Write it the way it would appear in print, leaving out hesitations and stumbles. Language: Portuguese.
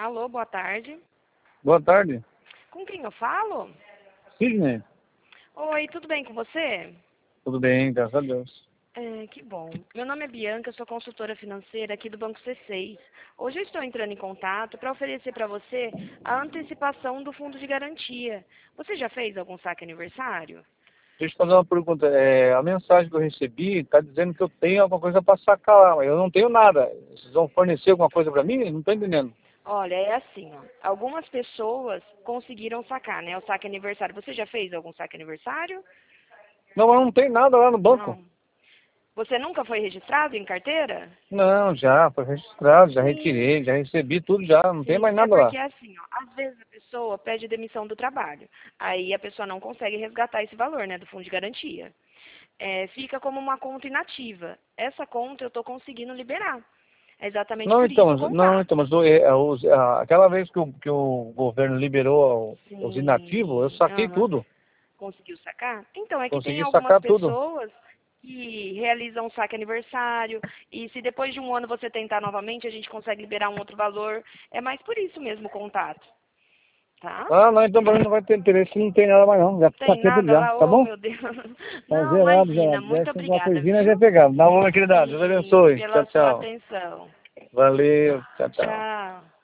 Alô, boa tarde. Boa tarde. Com quem eu falo? Sidney. Oi, tudo bem com você? Tudo bem, graças a Deus. Que bom. Meu nome é Bianca, eu sou consultora financeira aqui do Banco C6. Hoje eu estou entrando em contato para oferecer para você a antecipação do fundo de garantia. Você já fez algum saque aniversário? Deixa eu fazer uma pergunta. A mensagem que eu recebi está dizendo que eu tenho alguma coisa para sacar lá, mas eu não tenho nada. Vocês vão fornecer alguma coisa para mim? Não estou entendendo. Olha, é assim, ó. Algumas pessoas conseguiram sacar, né? O saque aniversário. Você já fez algum saque aniversário? Não, mas não tem nada lá no banco. Não. Você nunca foi registrado em carteira? Não, já foi registrado, já Sim. retirei, já recebi tudo já, não tem Sim, mais é nada lá. porque assim, ó, às vezes a pessoa pede demissão do trabalho. Aí a pessoa não consegue resgatar esse valor, né, do fundo de garantia. Fica como uma conta inativa. Essa conta eu estou conseguindo liberar. É exatamente Não, por então, isso o contato. aquela vez que o governo liberou os inativos, eu Sim, saquei aham. tudo. Conseguiu sacar? Então, é que tem Consegui algumas sacar tudo. pessoas que realizam saque aniversário e se depois de um ano você tentar novamente, a gente consegue liberar um outro valor. É mais por isso mesmo o contato, tá? Ah, não, então para mim não vai ter interesse, não tem nada mais não. Já Não tem saquei tudo nada já, lá? tá Oh, bom? meu Deus. Tá Não, zerado, imagina. zerado. Muito Deve alguma obrigada, coisinha, nós já viu? pegamos. Dá uma, querida. Deus Sim, abençoe. Tchau, pela sua tchau. atenção. Valeu. Tchau, tchau. Tchau.